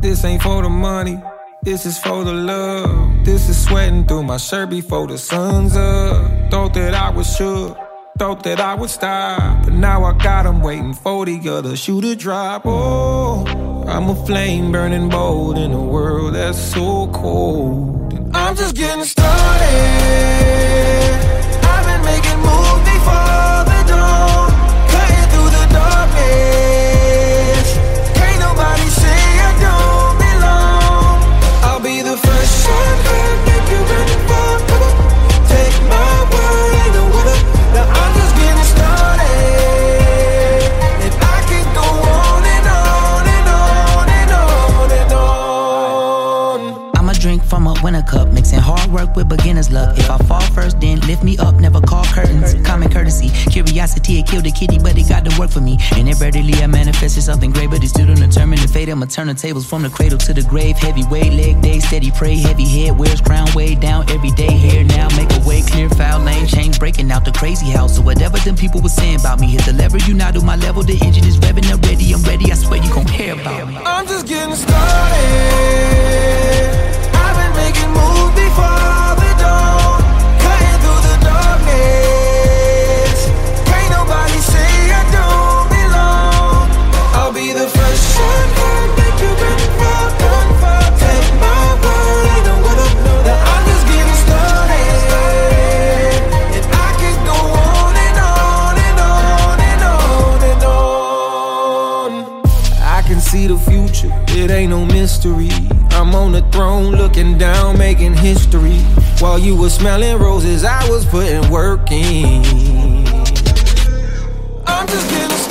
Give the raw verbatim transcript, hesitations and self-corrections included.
This ain't for the money, this is for the love. This is sweating through my shirt before the sun's up. Thought that I was sure, thought that I would stop, but now I got 'em waiting for the other shoe to drop. Oh, I'm a flame burning bold in a world that's so cold. And I'm just getting started. I've been making moves before the dawn, cutting through the darkness. Can't nobody say I don't belong. I'll be the first shot heard, make you ready for cover. Take my word, ain't no other. Now I'm just getting started, and I can go on and on and on and on and on. I'ma drink from a winter cup, mixing hard work with beginner's luck. If I fall first, then lift me up, never call curtains. Common courtesy, curiosity, it killed the kitty, but it got to work for me. And invariably I manifested something great, but it's still undetermined. The fate, I'ma turn the tables from the cradle to the grave. Heavyweight, leg day, steady pray, heavy head, wears crown way down. Every day here now, make a way clear, foul lane, change breaking out the crazy house. So whatever them people were saying about me, hit the lever, you not to my level. The engine is revving, I'm ready, I'm ready. I swear you gon' care about me. I'm just getting started. I've been making moves before the dawn, cutting through the darkness. Can't nobody say I don't belong. I'll be the first shot heard, make you ready for gunfire. Take my word, ain't no other. Now I'm just getting started, and I can go on and on and on and on and on. I can see the future, it ain't no mystery. I'm on the throne looking down, making history. While you were smelling roses, I was putting work in. I'm just getting